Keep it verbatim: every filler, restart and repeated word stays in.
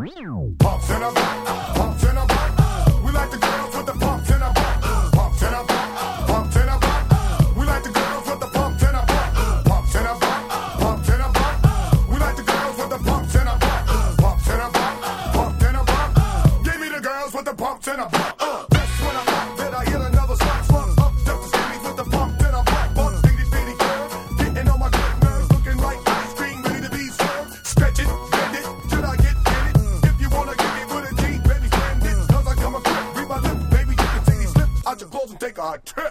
Pumps in a butt, pumps in a butt. We like the girls with the pumps in a butt. Pumps in a butt, pumps in a butt. We like the girls with the pumps in a butt. Pumps in a butt, pumps in a butt. We like the girls with the pumps in a butt. Pumps in a butt, pumps in a butt. Give me the girls with the pumps in a butt. Uh, that's when I thought that I hit another slap slump up just the skinny with the pump in a butt. Bump, bitty bitty girl, getting on my good nerves, looking like ice cream ready to be served. Stretch it, bend it, till I get in it. If you wanna give me with a G, baby, stand it. Cause I come equipped, read my lips, baby, you can see me slip out your clothes and take a trip.